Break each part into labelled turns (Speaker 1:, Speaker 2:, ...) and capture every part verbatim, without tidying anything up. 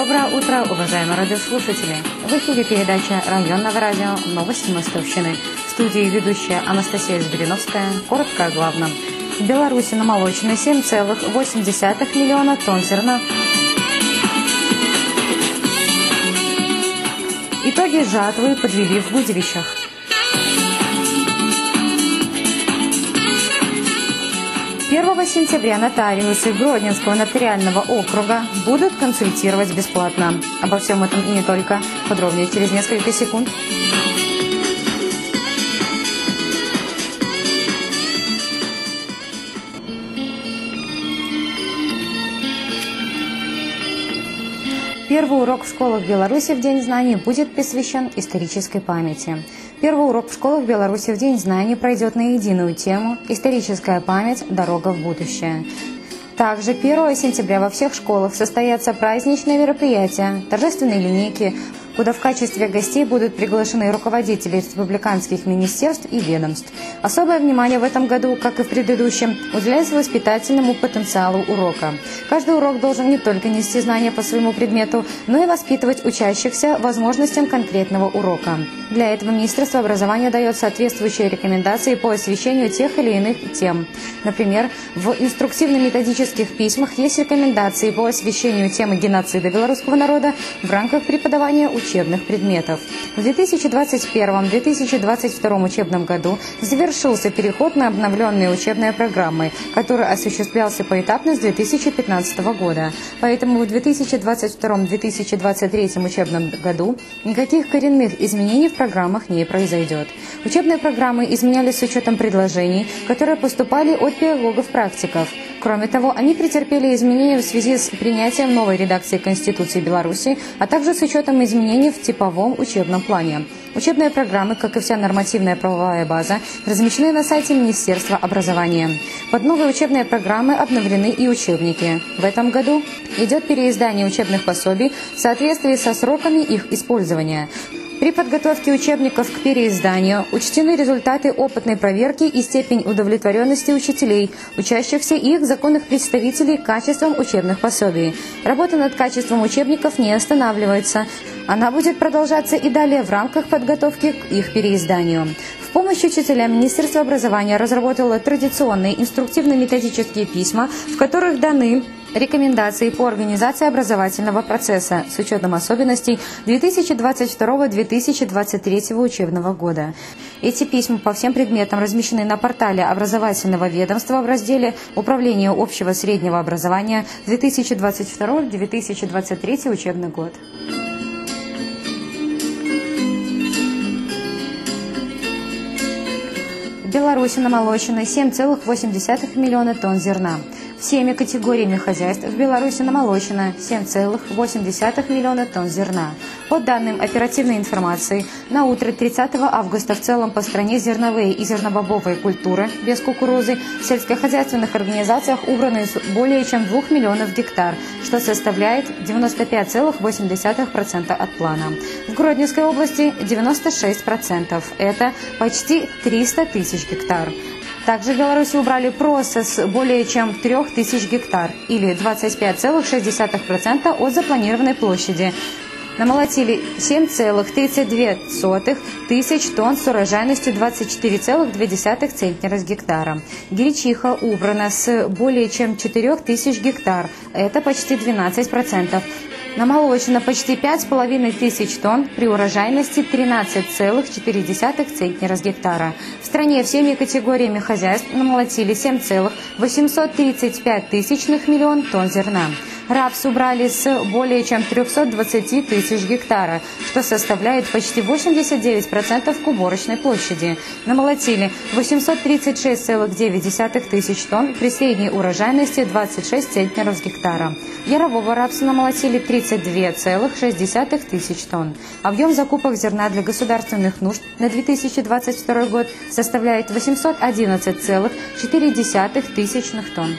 Speaker 1: Доброе утро, уважаемые радиослушатели! В эфире передача районного радио «Новости Мостовщины». В студии ведущая Анастасия Збириновская. Коротко о главном. В Беларуси намолочено семь целых восемь десятых миллиона тонн зерна. Итоги жатвы подвели в Гудевичах. первого сентября нотариусы Гродненского нотариального округа будут консультировать бесплатно. Обо всем этом и не только. Подробнее через несколько секунд. Первый урок в школах Беларуси в День знаний будет посвящен исторической памяти. Первый урок в школах Беларуси в День знаний пройдет на единую тему «Историческая память. Дорога в будущее». Также первого сентября во всех школах состоятся праздничные мероприятия, торжественные линейки, куда в качестве гостей будут приглашены руководители республиканских министерств и ведомств. Особое внимание в этом году, как и в предыдущем, уделяется воспитательному потенциалу урока. Каждый урок должен не только нести знания по своему предмету, но и воспитывать учащихся возможностям конкретного урока. Для этого Министерство образования дает соответствующие рекомендации по освещению тех или иных тем. Например, в инструктивно-методических письмах есть рекомендации по освещению темы геноцида белорусского народа в рамках преподавания учебных предметов. В две тысячи двадцать первом — две тысячи двадцать втором учебном году завершился переход на обновленные учебные программы, который осуществлялся поэтапно с две тысячи пятнадцатого года. Поэтому в две тысячи двадцать втором — две тысячи двадцать третьем учебном году никаких коренных изменений в программах не произойдет. Учебные программы изменялись с учетом предложений, которые поступали от педагогов-практиков. Кроме того, они претерпели изменения в связи с принятием новой редакции Конституции Беларуси, а также с учетом изменений в типовом учебном плане. Учебные программы, как и вся нормативная правовая база, размещены на сайте Министерства образования. Под новые учебные программы обновлены и учебники. В этом году идет переиздание учебных пособий в соответствии со сроками их использования. При подготовке учебников к переизданию учтены результаты опытной проверки и степень удовлетворенности учителей, учащихся и их законных представителей качеством учебных пособий. Работа над качеством учебников не останавливается. Она будет продолжаться и далее в рамках подготовки к их переизданию. В помощь учителям Министерство образования разработало традиционные инструктивно-методические письма, в которых даны рекомендации по организации образовательного процесса с учетом особенностей две тысячи двадцать второго — две тысячи двадцать третьего учебного года. Эти письма по всем предметам размещены на портале образовательного ведомства в разделе «Управление общего среднего образования две тысячи двадцать второй — две тысячи двадцать третий учебный год». В Беларуси намолочено семь целых восемь десятых миллиона тонн зерна. Всеми категориями хозяйств в Беларуси намолочено семь целых восемь десятых миллиона тонн зерна. По данным оперативной информации, на утро тридцатого августа в целом по стране зерновые и зернобобовые культуры без кукурузы в сельскохозяйственных организациях убраны более чем двух миллионов гектар, что составляет девяносто пять целых восемь десятых процента от плана. В Гродненской области девяносто шесть процентов, это почти триста тысяч гектар. Также в Беларуси убрали проса с более чем трех тысяч гектар, или двадцать пять целых шесть десятых процента от запланированной площади. Намолотили семь целых тридцать две сотых тысяч тонн с урожайностью двадцать четыре целых две десятых центнера с гектара. Гречиха убрана с более чем четырёх тысяч гектар, это почти двенадцать процентов. Намолочено почти пять с половиной тысяч тонн при урожайности тринадцать целых четыре десятых центнера с гектара. В стране всеми категориями хозяйств намолотили семь целых восемьсот тридцать пять тысячных миллион тонн зерна. Рапс убрали с более чем трёхсот двадцати тысяч гектара, что составляет почти восемьдесят девять процентов к уборочной площади. Намолотили восемьсот тридцать шесть целых девять десятых тысяч тонн при средней урожайности двадцать шесть центнеров с гектара. Ярового рапса намолотили тридцать две целых шесть десятых тысяч тонн. Объем закупок зерна для государственных нужд на две тысячи двадцать второй год составляет восемьсот одиннадцать целых четыре десятых тысячных тонн.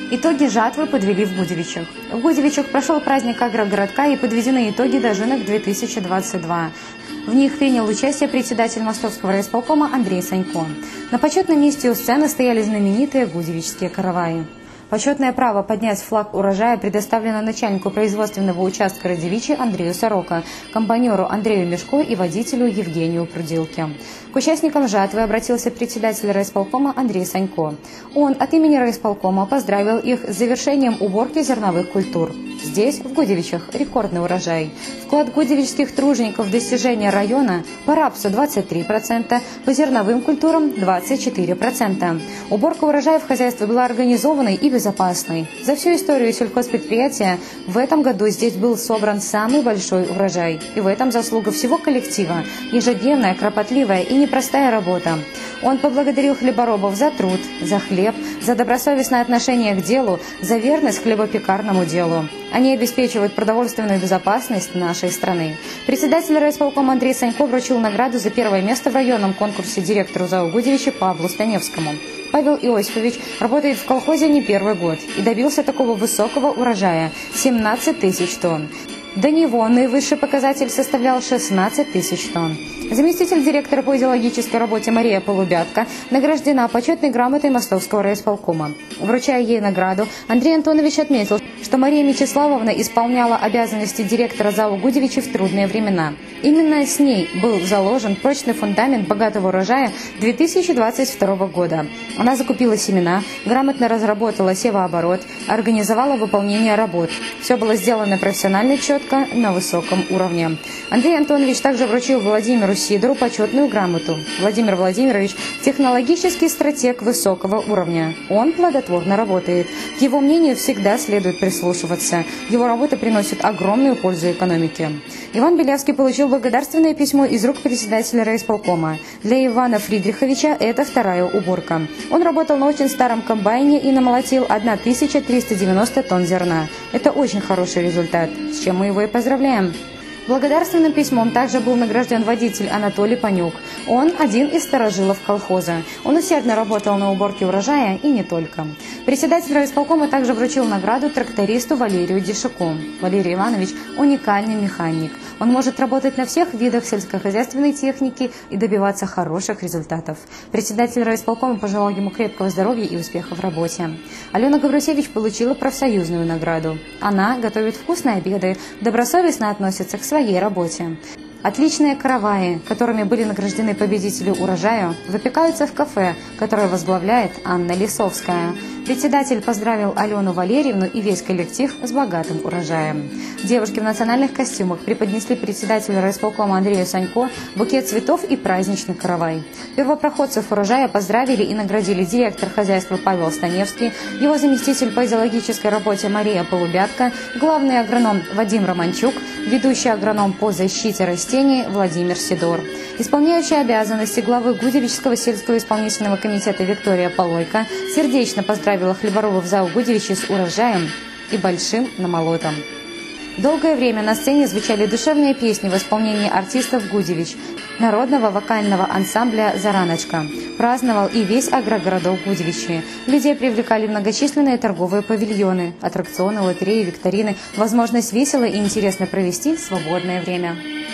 Speaker 1: Итоги жатвы подвели в Гудевичах. В Гудевичах прошел праздник агрогородка и подведены итоги дожинок две тысячи двадцать два. В них принял участие председатель Мостовского райисполкома Андрей Санько. На почетном месте у сцены стояли знаменитые гудевичские караваи. Почетное право поднять флаг урожая предоставлено начальнику производственного участка Радивичи Андрею Сорока, комбайнеру Андрею Мешко и водителю Евгению Прудилке. К участникам жатвы обратился председатель райисполкома Андрей Санько. Он от имени райисполкома поздравил их с завершением уборки зерновых культур. Здесь, в Гудевичах, рекордный урожай. Вклад гудевичских тружеников в достижение района по рапсу двадцать три процента, по зерновым культурам двадцать четыре процента. Уборка урожая в хозяйстве была организованной и безопасной. За всю историю сельхозпредприятия в этом году здесь был собран самый большой урожай. И в этом заслуга всего коллектива. Ежедневная, кропотливая и непростая работа. Он поблагодарил хлеборобов за труд, за хлеб, за добросовестное отношение к делу, за верность хлебопекарному делу. Они обеспечивают продовольственную безопасность нашей страны. Председатель райисполкома Андрей Санько вручил награду за первое место в районном конкурсе директору ЗАО «Гудевичи» Павлу Станевскому. Павел Иосифович работает в колхозе не первый год и добился такого высокого урожая – семнадцать тысяч тонн. До него наивысший показатель составлял шестнадцать тысяч тонн. Заместитель директора по идеологической работе Мария Полубятка награждена почетной грамотой Мостовского райисполкома. Вручая ей награду, Андрей Антонович отметил, что Мария Мечиславовна исполняла обязанности директора ЗАО «Гудевичи» в трудные времена. Именно с ней был заложен прочный фундамент богатого урожая две тысячи двадцать второго года. Она закупила семена, грамотно разработала севооборот, организовала выполнение работ. Все было сделано профессионально, четко, на высоком уровне. Андрей Антонович также вручил Владимиру Сидору почетную грамоту. Владимир Владимирович – технологический стратег высокого уровня. Он плодотворно работает. К его мнению всегда следует прислушиваться. Его работа приносит огромную пользу экономике. Иван Белявский получил благодарственное письмо из рук председателя райисполкома. Для Ивана Фридриховича это вторая уборка. Он работал на очень старом комбайне и намолотил тысячу триста девяносто тонн зерна. Это очень хороший результат, с чем мы его и поздравляем. Благодарственным письмом также был награжден водитель Анатолий Панюк. Он один из старожилов колхоза. Он усердно работал на уборке урожая и не только. Председатель райисполкома также вручил награду трактористу Валерию Дишаку. Валерий Иванович – уникальный механик. Он может работать на всех видах сельскохозяйственной техники и добиваться хороших результатов. Председатель райисполкома пожелал ему крепкого здоровья и успехов в работе. Алена Гаврусевич получила профсоюзную награду. Она готовит вкусные обеды, добросовестно относится к своей работе. Отличные караваи, которыми были награждены победители урожая, выпекаются в кафе, которое возглавляет Анна Лисовская. Председатель поздравил Алену Валерьевну и весь коллектив с богатым урожаем. Девушки в национальных костюмах преподнесли председателю райисполкома Андрею Санько букет цветов и праздничный каравай. Первопроходцев урожая поздравили и наградили директор хозяйства Павел Станевский, его заместитель по идеологической работе Мария Полубятка, главный агроном Вадим Романчук, ведущий агроном по защите растений Владимир Сидор. Исполняющая обязанности главы Гудевичского сельского исполнительного комитета Виктория Полойко сердечно поздравила хлеборобов ЗАО «Гудевичи» с урожаем и большим намолотом. Долгое время на сцене звучали душевные песни в исполнении артистов Гудевич, народного вокального ансамбля «Зараночка». Праздновал и весь агрогородок Гудевичи. Людей привлекали многочисленные торговые павильоны, аттракционы, лотереи, викторины, возможность весело и интересно провести свободное время.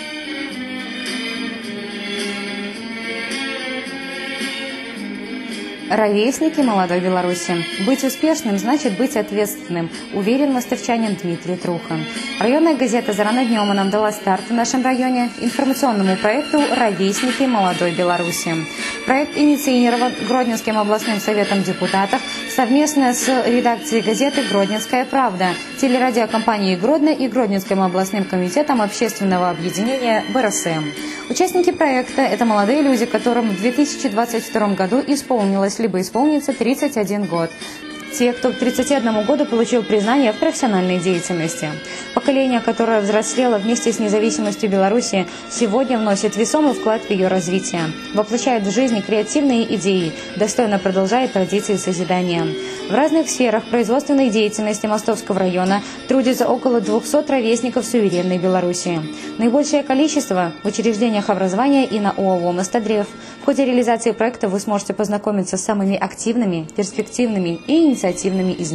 Speaker 1: Ровесники молодой Беларуси. Быть успешным значит быть ответственным, уверен мостовчанин Дмитрий Трухан. Районная газета «Зарано днем» нам дала старт в нашем районе информационному проекту «Ровесники молодой Беларуси». Проект инициирован Гродненским областным советом депутатов совместно с редакцией газеты «Гродненская правда», телерадиокомпанией «Гродно» и Гродненским областным комитетом общественного объединения «бэ эр эс эм». Участники проекта – это молодые люди, которым в две тысячи двадцать втором году исполнилось либо исполнится тридцать один год. Те, кто к тридцати одному году получил признание в профессиональной деятельности. Поколение, которое взрослело вместе с независимостью Беларуси, сегодня вносит весомый вклад в ее развитие, воплощает в жизни креативные идеи, достойно продолжает традиции созидания. В разных сферах производственной деятельности Мостовского района трудится около двухсот ровесников суверенной Беларуси. Наибольшее количество в учреждениях образования и на ОАО «Мостодрев». В ходе реализации проекта вы сможете познакомиться с самыми активными, перспективными и инициативными из них.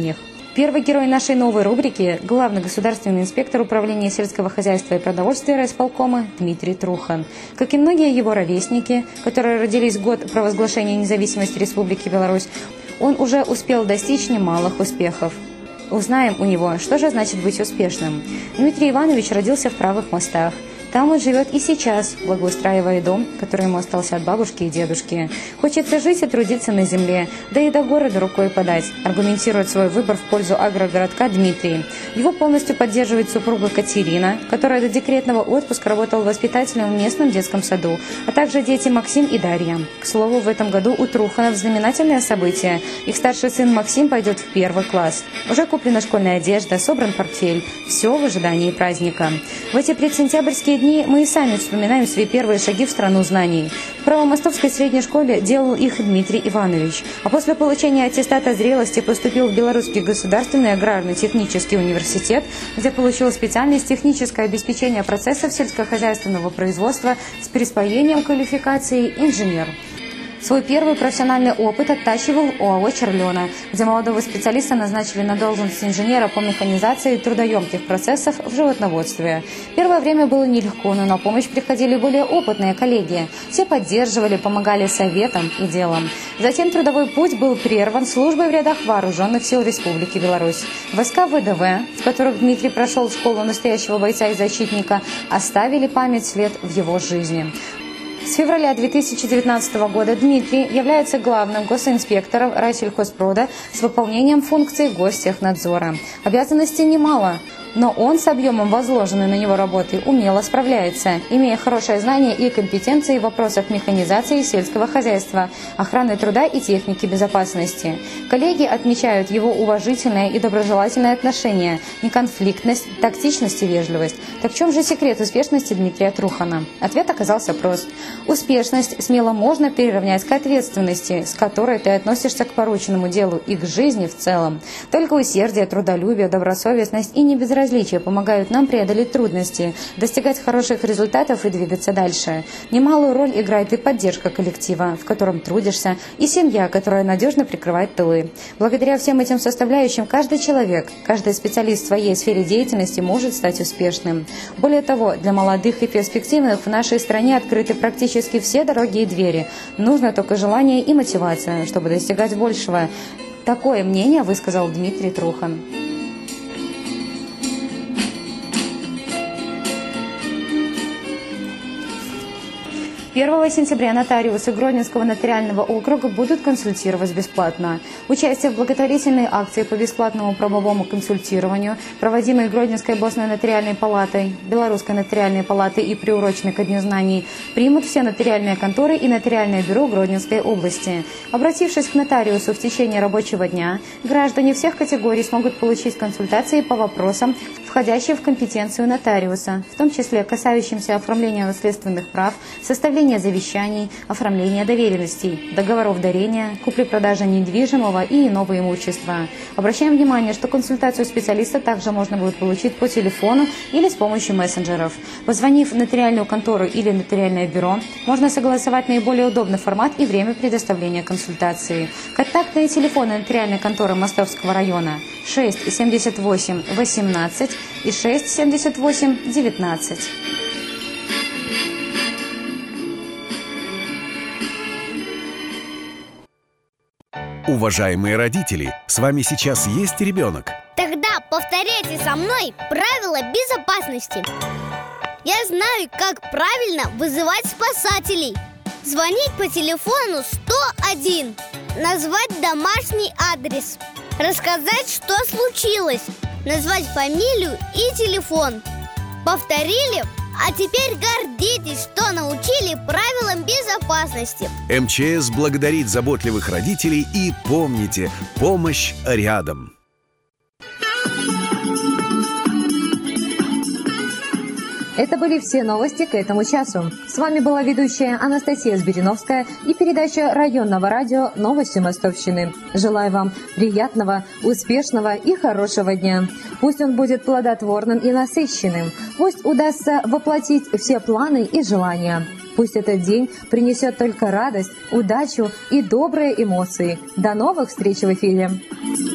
Speaker 1: Первый герой нашей новой рубрики – главный государственный инспектор Управления сельского хозяйства и продовольствия райисполкома Дмитрий Трухан. Как и многие его ровесники, которые родились в год провозглашения независимости Республики Беларусь, он уже успел достичь немалых успехов. Узнаем у него, что же значит быть успешным. Дмитрий Иванович родился в Правых Мостах. Там он живет и сейчас, благоустраивая дом, который ему остался от бабушки и дедушки. Хочется жить и трудиться на земле, да и до города рукой подать, аргументирует свой выбор в пользу агрогородка Дмитрий. Его полностью поддерживает супруга Катерина, которая до декретного отпуска работала воспитателем в местном детском саду, а также дети Максим и Дарья. К слову, в этом году у Труханов знаменательное событие. Их старший сын Максим пойдет в первый класс. Уже куплена школьная одежда, собран портфель. Все в ожидании праздника. В эти предсентябрьские дни мы и сами вспоминаем свои первые шаги в страну знаний. В Правомостовской средней школе делал их Дмитрий Иванович, а после получения аттестата зрелости поступил в Белорусский государственный аграрно-технический университет, где получил специальность техническое обеспечение процессов сельскохозяйственного производства с присвоением квалификации инженер. Свой первый профессиональный опыт оттачивал в ОАО «Черлена», где молодого специалиста назначили на должность инженера по механизации трудоемких процессов в животноводстве. Первое время было нелегко, но на помощь приходили более опытные коллеги. Все поддерживали, помогали советам и делом. Затем трудовой путь был прерван службой в рядах Вооруженных сил Республики Беларусь. Войска ВДВ, в которых Дмитрий прошел школу настоящего бойца и защитника, оставили память след в его жизни. С февраля две тысячи девятнадцатого года Дмитрий является главным госинспектором райсельхозпрода с выполнением функций гостехнадзора. Обязанностей немало, но он с объемом возложенной на него работы умело справляется, имея хорошее знание и компетенции в вопросах механизации сельского хозяйства, охраны труда и техники безопасности. Коллеги отмечают его уважительное и доброжелательное отношение, неконфликтность, тактичность и вежливость. Так в чем же секрет успешности Дмитрия Трухана? Ответ оказался прост. Успешность смело можно приравнять к ответственности, с которой ты относишься к порученному делу и к жизни в целом. Только усердие, трудолюбие, добросовестность и небезразличие Различия помогают нам преодолеть трудности, достигать хороших результатов и двигаться дальше. Немалую роль играет и поддержка коллектива, в котором трудишься, и семья, которая надежно прикрывает тылы. Благодаря всем этим составляющим каждый человек, каждый специалист в своей сфере деятельности может стать успешным. Более того, для молодых и перспективных в нашей стране открыты практически все дороги и двери. Нужно только желание и мотивация, чтобы достигать большего. Такое мнение высказал Дмитрий Трухан. первого сентября нотариусы Гродненского нотариального округа будут консультировать бесплатно. Участие в благотворительной акции по бесплатному правовому консультированию, проводимой Гродненской областной нотариальной палатой, Белорусской нотариальной палатой и приуроченной ко Дню знаний, примут все нотариальные конторы и нотариальное бюро Гродненской области. Обратившись к нотариусу в течение рабочего дня, граждане всех категорий смогут получить консультации по вопросам, входящим в компетенцию нотариуса, в том числе касающимся оформления наследственных прав, составления завещаний, оформления доверенностей, договоров дарения, купли-продажи недвижимого и иного имущества. Обращаем внимание, что консультацию специалиста также можно будет получить по телефону или с помощью мессенджеров. Позвонив в нотариальную контору или нотариальное бюро, можно согласовать наиболее удобный формат и время предоставления консультации. Контактные телефоны нотариальной конторы Мостовского района шесть семьдесят восемь восемнадцать и шесть семьдесят восемь девятнадцать.
Speaker 2: Уважаемые родители, с вами сейчас есть ребенок?
Speaker 3: Тогда повторяйте со мной правила безопасности. Я знаю, как правильно вызывать спасателей. Звонить по телефону сто один. Назвать домашний адрес. Рассказать, что случилось. Назвать фамилию и телефон. Повторили? А теперь гордитесь, что научили правилам безопасности.
Speaker 2: МЧС благодарит заботливых родителей и помните, помощь рядом.
Speaker 1: Это были все новости к этому часу. С вами была ведущая Анастасия Збириновская и передача районного радио «Новости Мостовщины». Желаю вам приятного, успешного и хорошего дня. Пусть он будет плодотворным и насыщенным. Пусть удастся воплотить все планы и желания. Пусть этот день принесет только радость, удачу и добрые эмоции. До новых встреч в эфире!